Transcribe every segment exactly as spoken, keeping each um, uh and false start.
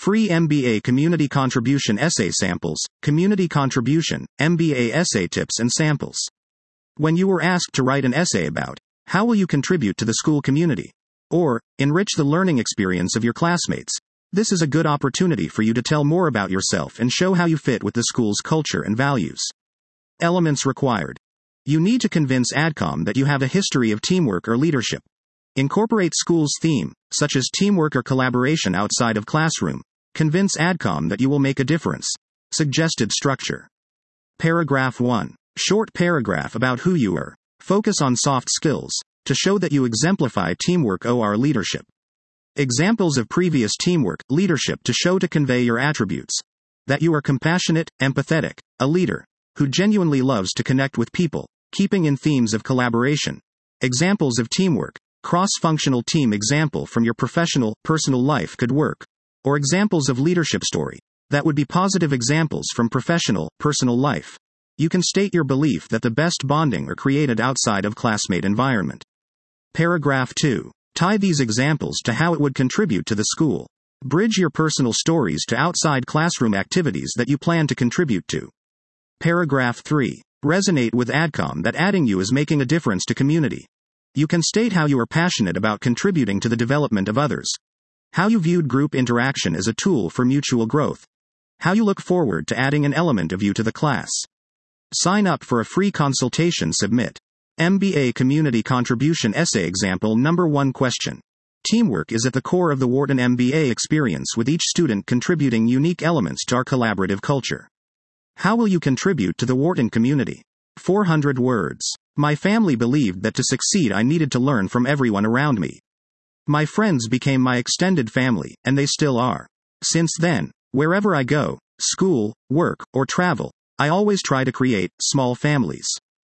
Free M B A Community Contribution Essay Samples, Community Contribution, M B A Essay Tips and Samples. When you were asked to write an essay about, how will you contribute to the school community? Or, enrich the learning experience of your classmates, this is a good opportunity for you to tell more about yourself and show how you fit with the school's culture and values. Elements required. You need to convince ADCOM that you have a history of teamwork or leadership. Incorporate school's theme, such as teamwork or collaboration outside of classroom. Convince ADCOM that you will make a difference. Suggested structure. Paragraph one. Short paragraph about who you are. Focus on soft skills, to show that you exemplify teamwork or leadership. Examples of previous teamwork, leadership to show to convey your attributes. That you are compassionate, empathetic, a leader, who genuinely loves to connect with people, keeping in themes of collaboration. Examples of teamwork. Cross-functional team example from your professional, personal life could work. Or examples of leadership story. That would be positive examples from professional, personal life. You can state your belief that the best bonding are created outside of classmate environment. Paragraph two. Tie these examples to how it would contribute to the school. Bridge your personal stories to outside classroom activities that you plan to contribute to. Paragraph three. Resonate with ADCOM that adding you is making a difference to community. You can state how you are passionate about contributing to the development of others. How you viewed group interaction as a tool for mutual growth. How you look forward to adding an element of you to the class. Sign up for a free consultation. Submit. M B A Community Contribution Essay Example Number one Question. Teamwork is at the core of the Wharton M B A experience, with each student contributing unique elements to our collaborative culture. How will you contribute to the Wharton community? four hundred words. My family believed that to succeed I needed to learn from everyone around me. My friends became my extended family, and they still are. Since then, wherever I go, school, work, or travel, I always try to create small families.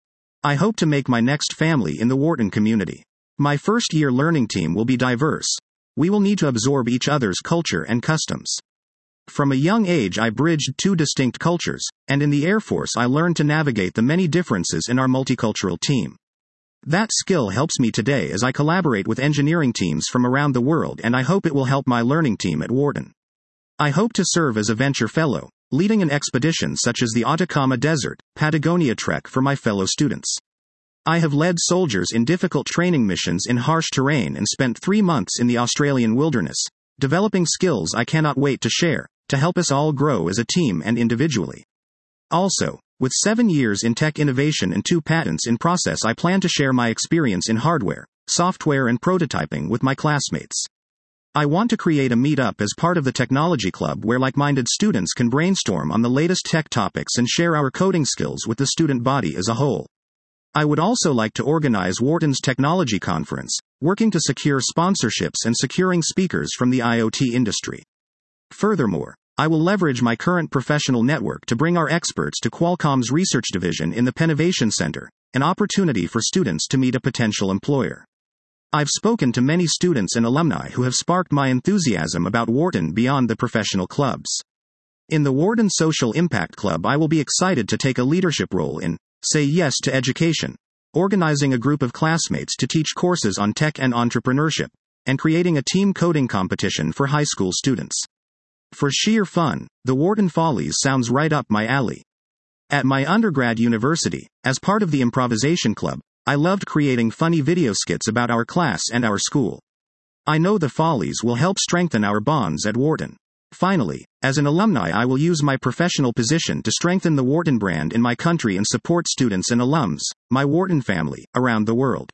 I hope to make my next family in the Wharton community. My first year learning team will be diverse. We will need to absorb each other's culture and customs. From a young age I bridged two distinct cultures, and in the Air Force I learned to navigate the many differences in our multicultural team. That skill helps me today as I collaborate with engineering teams from around the world, and I hope it will help my learning team at Wharton. I hope to serve as a venture fellow, leading an expedition such as the Atacama Desert, Patagonia Trek for my fellow students. I have led soldiers in difficult training missions in harsh terrain and spent three months in the Australian wilderness, developing skills I cannot wait to share, to help us all grow as a team and individually. Also, with seven years in tech innovation and two patents in process, I plan to share my experience in hardware, software and prototyping with my classmates. I want to create a meetup as part of the Technology Club where like-minded students can brainstorm on the latest tech topics and share our coding skills with the student body as a whole. I would also like to organize Wharton's Technology Conference, working to secure sponsorships and securing speakers from the I O T industry. Furthermore, I will leverage my current professional network to bring our experts to Qualcomm's research division in the Pennovation Center, an opportunity for students to meet a potential employer. I've spoken to many students and alumni who have sparked my enthusiasm about Wharton beyond the professional clubs. In the Wharton Social Impact Club, I will be excited to take a leadership role in Say Yes to Education, organizing a group of classmates to teach courses on tech and entrepreneurship, and creating a team coding competition for high school students. For sheer fun, the Wharton Follies sounds right up my alley. At my undergrad university, as part of the improvisation club, I loved creating funny video skits about our class and our school. I know the Follies will help strengthen our bonds at Wharton. Finally, as an alumni, I will use my professional position to strengthen the Wharton brand in my country and support students and alums, my Wharton family, around the world.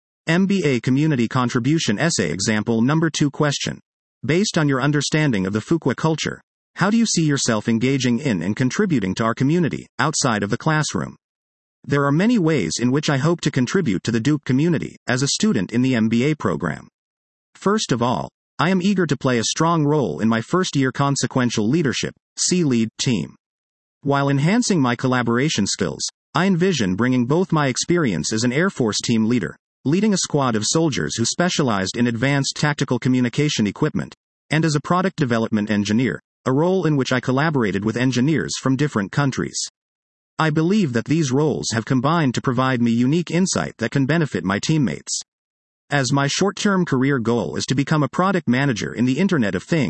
M B A Community Contribution Essay Example Number two Question. Based on your understanding of the Fuqua culture, how do you see yourself engaging in and contributing to our community, outside of the classroom? There are many ways in which I hope to contribute to the Duke community, as a student in the M B A program. First of all, I am eager to play a strong role in my first-year consequential leadership, C-Lead team. While enhancing my collaboration skills, I envision bringing both my experience as an Air Force team leader, leading a squad of soldiers who specialized in advanced tactical communication equipment, and as a product development engineer, a role in which I collaborated with engineers from different countries. I believe that these roles have combined to provide me unique insight that can benefit my teammates. As my short-term career goal is to become a product manager in the Internet of Things,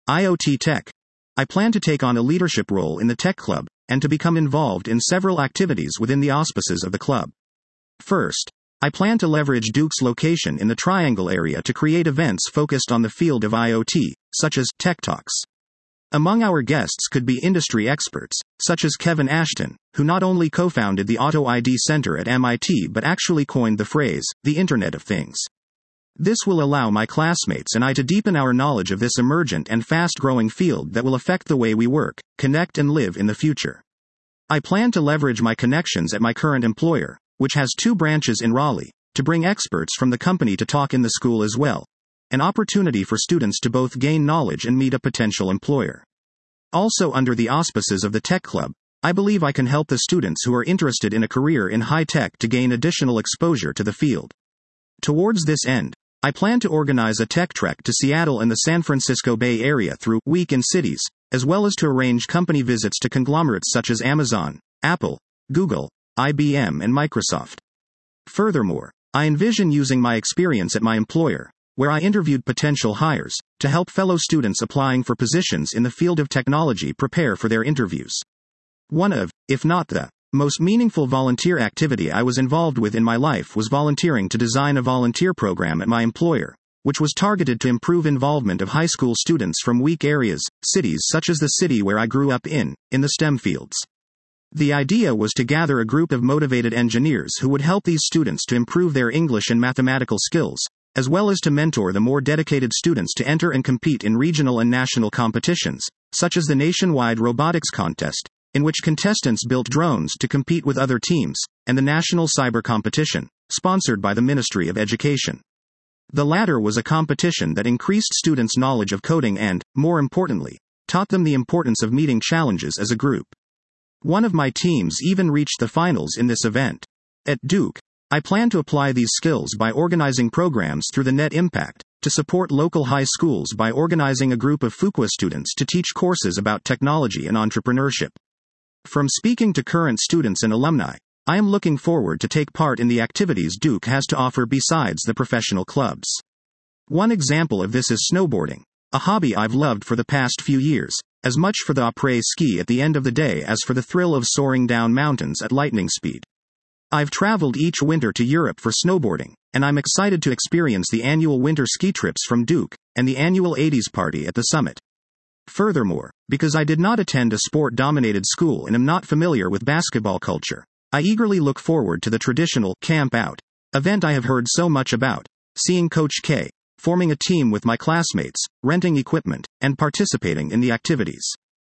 I O T Tech. I plan to take on a leadership role in the Tech Club, and to become involved in several activities within the auspices of the club. First, I plan to leverage Duke's location in the Triangle area to create events focused on the field of I O T, such as Tech Talks. Among our guests could be industry experts, such as Kevin Ashton, who not only co-founded the Auto I D Center at M I T but actually coined the phrase, the Internet of Things. This will allow my classmates and I to deepen our knowledge of this emergent and fast-growing field that will affect the way we work, connect and live in the future. I plan to leverage my connections at my current employer, which has two branches in Raleigh, to bring experts from the company to talk in the school as well. An opportunity for students to both gain knowledge and meet a potential employer. Also under the auspices of the Tech Club, I believe I can help the students who are interested in a career in high tech to gain additional exposure to the field. Towards this end, I plan to organize a tech trek to Seattle and the San Francisco Bay Area through Week in Cities, as well as to arrange company visits to conglomerates such as Amazon, Apple, Google, I B M and Microsoft. Furthermore, I envision using my experience at my employer, where I interviewed potential hires, to help fellow students applying for positions in the field of technology prepare for their interviews. One of, if not the, most meaningful volunteer activity I was involved with in my life was volunteering to design a volunteer program at my employer, which was targeted to improve involvement of high school students from weak areas, cities such as the city where I grew up in, in the STEM fields. The idea was to gather a group of motivated engineers who would help these students to improve their English and mathematical skills, as well as to mentor the more dedicated students to enter and compete in regional and national competitions, such as the nationwide robotics contest, in which contestants built drones to compete with other teams, and the National Cyber Competition, sponsored by the Ministry of Education. The latter was a competition that increased students' knowledge of coding and, more importantly, taught them the importance of meeting challenges as a group. One of my teams even reached the finals in this event. At Duke, I plan to apply these skills by organizing programs through the Net Impact, to support local high schools by organizing a group of Fuqua students to teach courses about technology and entrepreneurship. From speaking to current students and alumni, I am looking forward to take part in the activities Duke has to offer besides the professional clubs. One example of this is snowboarding, a hobby I've loved for the past few years, as much for the après-ski at the end of the day as for the thrill of soaring down mountains at lightning speed. I've traveled each winter to Europe for snowboarding, and I'm excited to experience the annual winter ski trips from Duke, and the annual eighties party at the summit. Furthermore, because I did not attend a sport-dominated school and am not familiar with basketball culture, I eagerly look forward to the traditional Camp Out event I have heard so much about, seeing Coach K, forming a team with my classmates, renting equipment, and participating in the activities.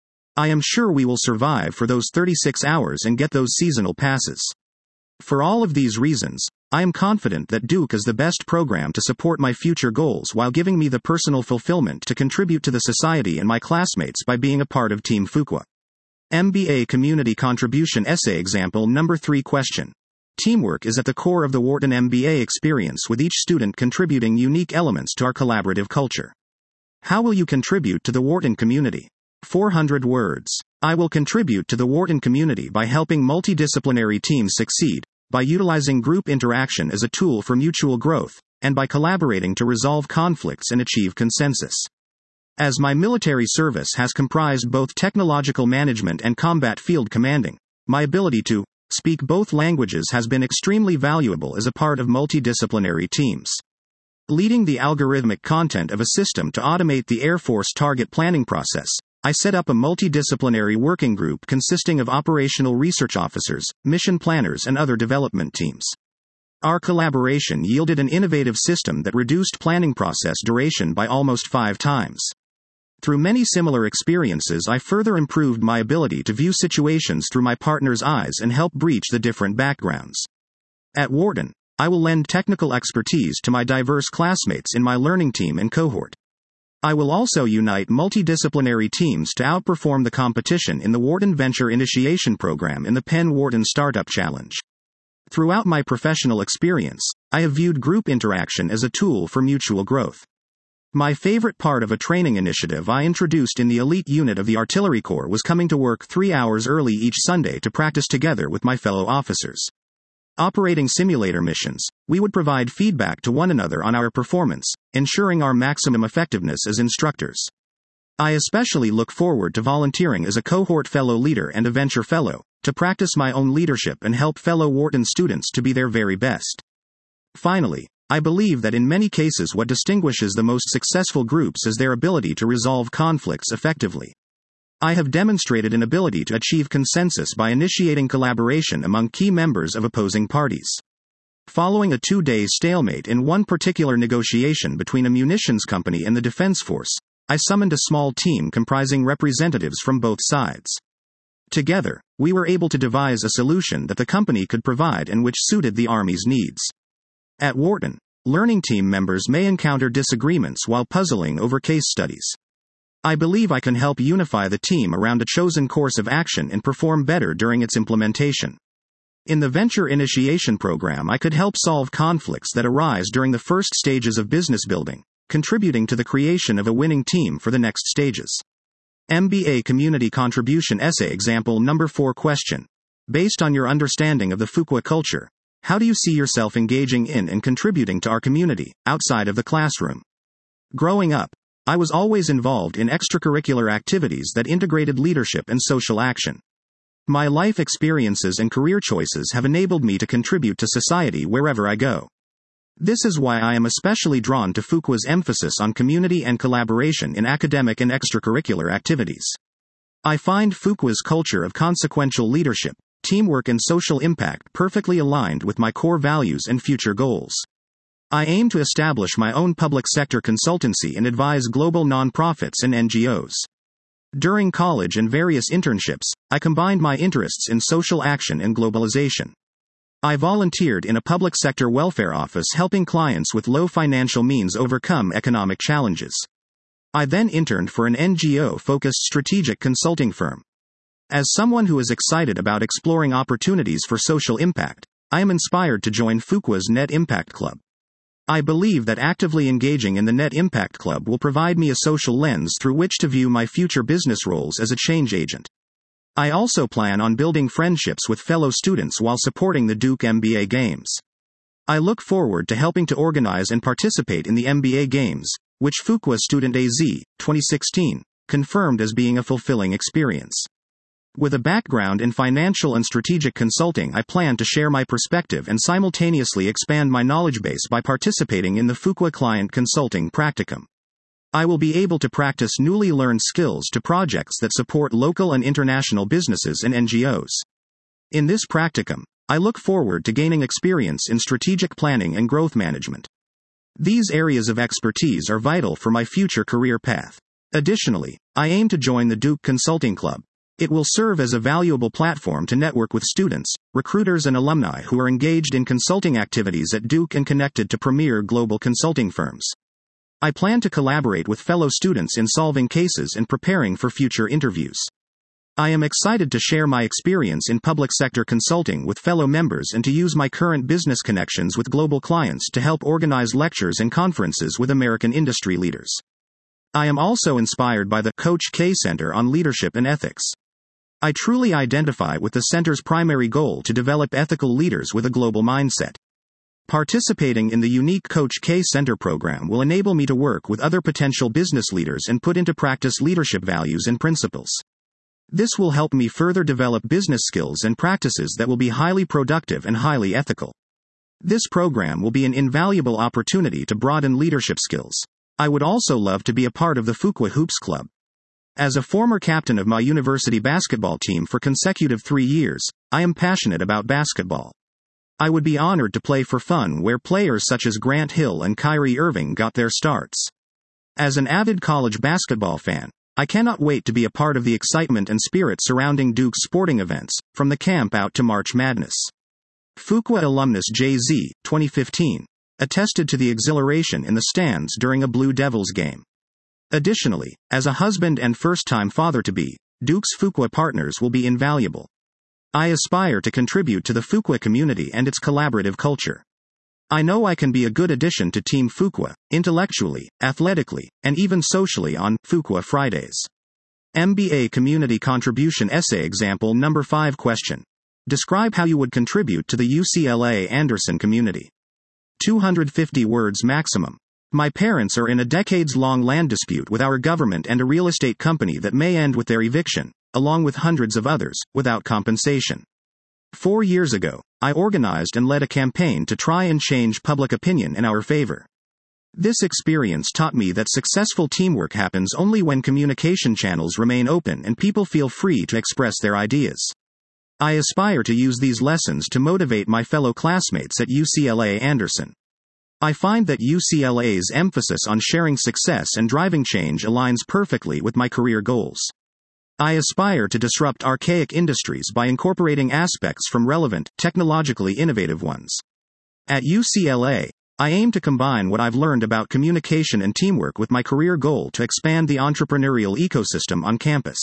I am sure we will survive for those thirty-six hours and get those seasonal passes. For all of these reasons, I am confident that Duke is the best program to support my future goals while giving me the personal fulfillment to contribute to the society and my classmates by being a part of Team Fuqua. M B A Community Contribution Essay Example Number three Question. Teamwork is at the core of the Wharton M B A experience, with each student contributing unique elements to our collaborative culture. How will you contribute to the Wharton community? four hundred words. I will contribute to the Wharton community by helping multidisciplinary teams succeed, by utilizing group interaction as a tool for mutual growth, and by collaborating to resolve conflicts and achieve consensus. As my military service has comprised both technological management and combat field commanding, my ability to speak both languages has been extremely valuable as a part of multidisciplinary teams. Leading the algorithmic content of a system to automate the Air Force target planning process, I set up a multidisciplinary working group consisting of operational research officers, mission planners, and other development teams. Our collaboration yielded an innovative system that reduced planning process duration by almost five times. Through many similar experiences, I further improved my ability to view situations through my partner's eyes and help breach the different backgrounds. At Wharton, I will lend technical expertise to my diverse classmates in my learning team and cohort. I will also unite multidisciplinary teams to outperform the competition in the Wharton Venture Initiation Program in the Penn Wharton Startup Challenge. Throughout my professional experience, I have viewed group interaction as a tool for mutual growth. My favorite part of a training initiative I introduced in the elite unit of the Artillery Corps was coming to work three hours early each Sunday to practice together with my fellow officers. Operating simulator missions, we would provide feedback to one another on our performance, ensuring our maximum effectiveness as instructors. I especially look forward to volunteering as a cohort fellow leader and a venture fellow, to practice my own leadership and help fellow Wharton students to be their very best. Finally, I believe that in many cases what distinguishes the most successful groups is their ability to resolve conflicts effectively. I have demonstrated an ability to achieve consensus by initiating collaboration among key members of opposing parties. Following a two-day stalemate in one particular negotiation between a munitions company and the Defense Force, I summoned a small team comprising representatives from both sides. Together, we were able to devise a solution that the company could provide and which suited the Army's needs. At Wharton, learning team members may encounter disagreements while puzzling over case studies. I believe I can help unify the team around a chosen course of action and perform better during its implementation. In the Venture Initiation Program, I could help solve conflicts that arise during the first stages of business building, contributing to the creation of a winning team for the next stages. M B A Community Contribution Essay Example Number four Question. Based on your understanding of the Fuqua culture, how do you see yourself engaging in and contributing to our community, outside of the classroom? Growing up, I was always involved in extracurricular activities that integrated leadership and social action. My life experiences and career choices have enabled me to contribute to society wherever I go. This is why I am especially drawn to Fuqua's emphasis on community and collaboration in academic and extracurricular activities. I find Fuqua's culture of consequential leadership, teamwork and social impact perfectly aligned with my core values and future goals. I aim to establish my own public sector consultancy and advise global nonprofits and N G Os. During college and various internships, I combined my interests in social action and globalization. I volunteered in a public sector welfare office helping clients with low financial means overcome economic challenges. I then interned for an N G O-focused strategic consulting firm. As someone who is excited about exploring opportunities for social impact, I am inspired to join Fuqua's Net Impact Club. I believe that actively engaging in the Net Impact Club will provide me a social lens through which to view my future business roles as a change agent. I also plan on building friendships with fellow students while supporting the Duke M B A Games. I look forward to helping to organize and participate in the M B A Games, which Fuqua Student A Z, twenty sixteen, confirmed as being a fulfilling experience. With a background in financial and strategic consulting, I plan to share my perspective and simultaneously expand my knowledge base by participating in the Fuqua Client Consulting Practicum. I will be able to practice newly learned skills to projects that support local and international businesses and N G Os. In this practicum, I look forward to gaining experience in strategic planning and growth management. These areas of expertise are vital for my future career path. Additionally, I aim to join the Duke Consulting Club. It will serve as a valuable platform to network with students, recruiters and alumni who are engaged in consulting activities at Duke and connected to premier global consulting firms. I plan to collaborate with fellow students in solving cases and preparing for future interviews. I am excited to share my experience in public sector consulting with fellow members and to use my current business connections with global clients to help organize lectures and conferences with American industry leaders. I am also inspired by the Coach K Center on Leadership and Ethics. I truly identify with the center's primary goal to develop ethical leaders with a global mindset. Participating in the unique Coach K Center program will enable me to work with other potential business leaders and put into practice leadership values and principles. This will help me further develop business skills and practices that will be highly productive and highly ethical. This program will be an invaluable opportunity to broaden leadership skills. I would also love to be a part of the Fuqua Hoops Club. As a former captain of my university basketball team for consecutive three years, I am passionate about basketball. I would be honored to play for fun where players such as Grant Hill and Kyrie Irving got their starts. As an avid college basketball fan, I cannot wait to be a part of the excitement and spirit surrounding Duke's sporting events, from the camp out to March Madness. Fuqua alumnus Jay Z, twenty fifteen, attested to the exhilaration in the stands during a Blue Devils game. Additionally, as a husband and first-time father-to-be, Duke's Fuqua partners will be invaluable. I aspire to contribute to the Fuqua community and its collaborative culture. I know I can be a good addition to Team Fuqua, intellectually, athletically, and even socially on Fuqua Fridays. M B A Community Contribution Essay Example Number five Question. Describe how you would contribute to the U C L A Anderson community. two hundred fifty words maximum. My parents are in a decades-long land dispute with our government and a real estate company that may end with their eviction, along with hundreds of others, without compensation. Four years ago, I organized and led a campaign to try and change public opinion in our favor. This experience taught me that successful teamwork happens only when communication channels remain open and people feel free to express their ideas. I aspire to use these lessons to motivate my fellow classmates at U C L A Anderson. I find that U C L A's emphasis on sharing success and driving change aligns perfectly with my career goals. I aspire to disrupt archaic industries by incorporating aspects from relevant, technologically innovative ones. At U C L A, I aim to combine what I've learned about communication and teamwork with my career goal to expand the entrepreneurial ecosystem on campus.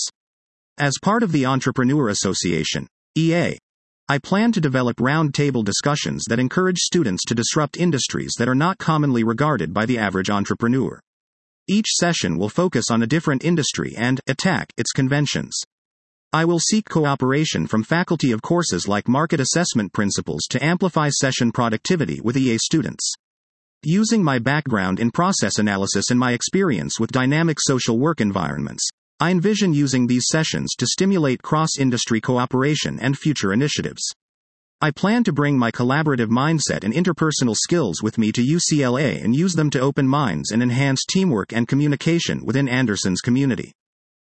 As part of the Entrepreneur Association, E A, I plan to develop roundtable discussions that encourage students to disrupt industries that are not commonly regarded by the average entrepreneur. Each session will focus on a different industry and attack its conventions. I will seek cooperation from faculty of courses like market assessment principles to amplify session productivity with E A students. Using my background in process analysis and my experience with dynamic social work environments, I envision using these sessions to stimulate cross-industry cooperation and future initiatives. I plan to bring my collaborative mindset and interpersonal skills with me to U C L A and use them to open minds and enhance teamwork and communication within Anderson's community.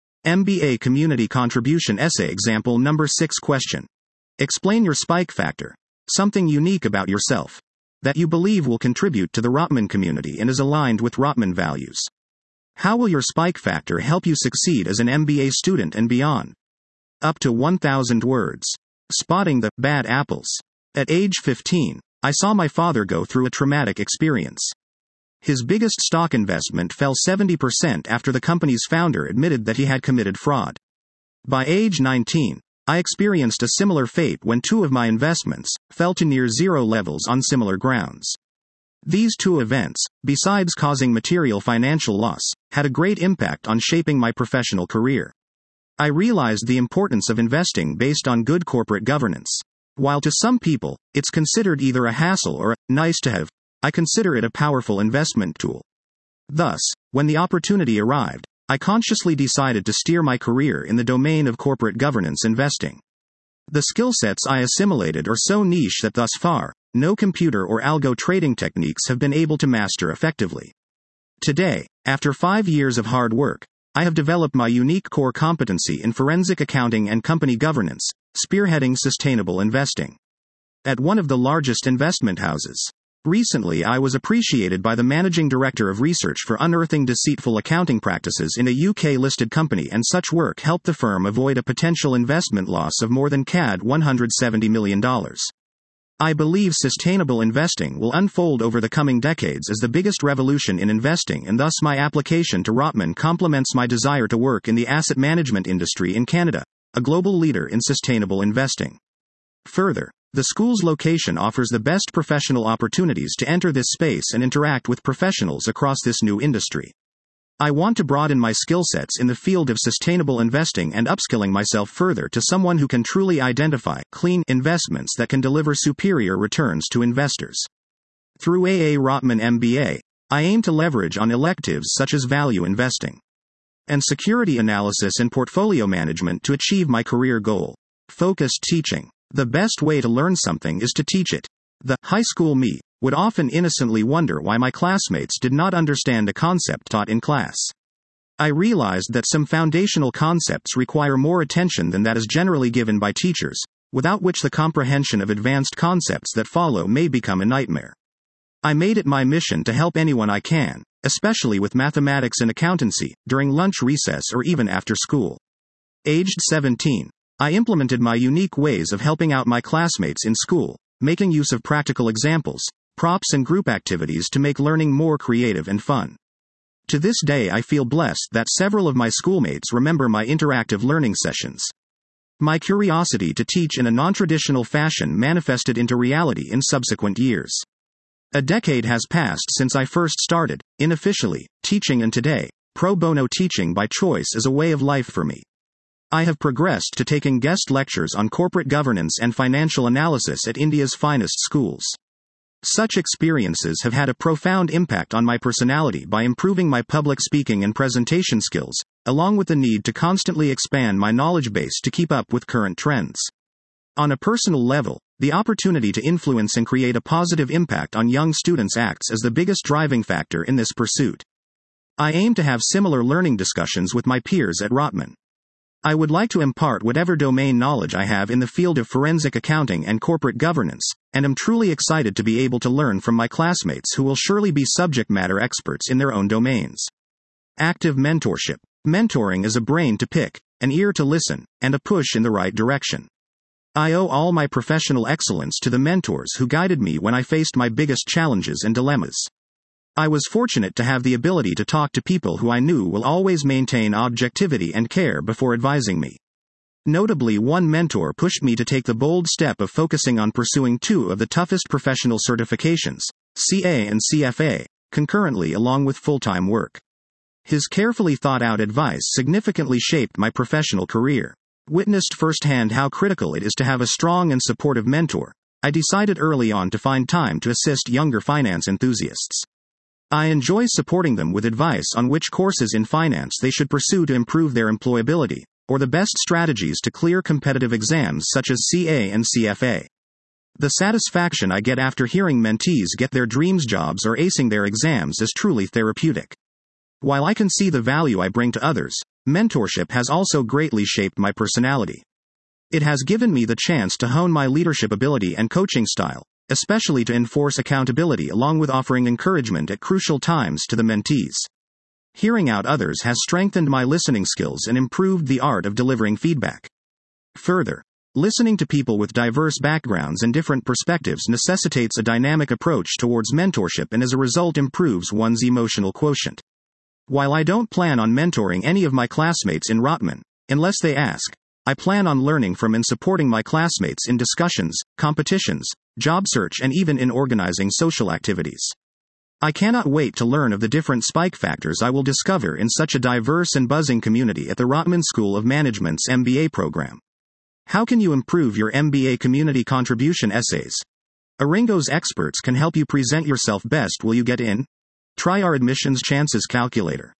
M B A Community Contribution Essay Example Number six Question. Explain your spike factor. Something unique about yourself that you believe will contribute to the Rotman community and is aligned with Rotman values. How will your spike factor help you succeed as an M B A student and beyond? Up to one thousand words. Spotting the bad apples. At age fifteen, I saw my father go through a traumatic experience. His biggest stock investment fell seventy percent after the company's founder admitted that he had committed fraud. By age nineteen, I experienced a similar fate when two of my investments fell to near zero levels on similar grounds. These two events, besides causing material financial loss, had a great impact on shaping my professional career. I realized the importance of investing based on good corporate governance. While to some people, it's considered either a hassle or a nice to have, I consider it a powerful investment tool. Thus, when the opportunity arrived, I consciously decided to steer my career in the domain of corporate governance investing. The skill sets I assimilated are so niche that thus far, no computer or algo trading techniques have been able to master effectively. Today, after five years of hard work, I have developed my unique core competency in forensic accounting and company governance, spearheading sustainable investing. At one of the largest investment houses. Recently I was appreciated by the Managing Director of Research for unearthing deceitful accounting practices in a U K-listed company, and such work helped the firm avoid a potential investment loss of more than C A D one hundred seventy million dollars. I believe sustainable investing will unfold over the coming decades as the biggest revolution in investing, and thus my application to Rotman complements my desire to work in the asset management industry in Canada, a global leader in sustainable investing. Further, the school's location offers the best professional opportunities to enter this space and interact with professionals across this new industry. I want to broaden my skill sets in the field of sustainable investing and upskilling myself further to someone who can truly identify clean investments that can deliver superior returns to investors. Through A A Rotman M B A, I aim to leverage on electives such as value investing and security analysis and portfolio management to achieve my career goal. Focused teaching. The best way to learn something is to teach it. The high school me would often innocently wonder why my classmates did not understand a concept taught in class. I realized that some foundational concepts require more attention than that is generally given by teachers, without which the comprehension of advanced concepts that follow may become a nightmare. I made it my mission to help anyone I can, especially with mathematics and accountancy, during lunch recess or even after school. Aged seventeen, I implemented my unique ways of helping out my classmates in school, making use of practical examples, props and group activities to make learning more creative and fun. To this day I feel blessed that several of my schoolmates remember my interactive learning sessions. My curiosity to teach in a non-traditional fashion manifested into reality in subsequent years. A decade has passed since I first started, unofficially, teaching, and today, pro bono teaching by choice is a way of life for me. I have progressed to taking guest lectures on corporate governance and financial analysis at India's finest schools. Such experiences have had a profound impact on my personality by improving my public speaking and presentation skills, along with the need to constantly expand my knowledge base to keep up with current trends. On a personal level, the opportunity to influence and create a positive impact on young students acts as the biggest driving factor in this pursuit. I aim to have similar learning discussions with my peers at Rotman. I would like to impart whatever domain knowledge I have in the field of forensic accounting and corporate governance, and am truly excited to be able to learn from my classmates who will surely be subject matter experts in their own domains. Active mentorship. Mentoring is a brain to pick, an ear to listen, and a push in the right direction. I owe all my professional excellence to the mentors who guided me when I faced my biggest challenges and dilemmas. I was fortunate to have the ability to talk to people who I knew will always maintain objectivity and care before advising me. Notably, one mentor pushed me to take the bold step of focusing on pursuing two of the toughest professional certifications, C A and C F A, concurrently along with full-time work. His carefully thought-out advice significantly shaped my professional career. Witnessed firsthand how critical it is to have a strong and supportive mentor, I decided early on to find time to assist younger finance enthusiasts. I enjoy supporting them with advice on which courses in finance they should pursue to improve their employability, or the best strategies to clear competitive exams such as C A and C F A. The satisfaction I get after hearing mentees get their dreams jobs or acing their exams is truly therapeutic. While I can see the value I bring to others, mentorship has also greatly shaped my personality. It has given me the chance to hone my leadership ability and coaching style, especially to enforce accountability along with offering encouragement at crucial times to the mentees. Hearing out others has strengthened my listening skills and improved the art of delivering feedback. Further, listening to people with diverse backgrounds and different perspectives necessitates a dynamic approach towards mentorship and as a result improves one's emotional quotient. While I don't plan on mentoring any of my classmates in Rotman, unless they ask, I plan on learning from and supporting my classmates in discussions, competitions, job search and even in organizing social activities. I cannot wait to learn of the different spike factors I will discover in such a diverse and buzzing community at the Rotman School of Management's M B A program. How can you improve your M B A community contribution essays? Aringo's experts can help you present yourself best. Will you get in? Try our admissions chances calculator.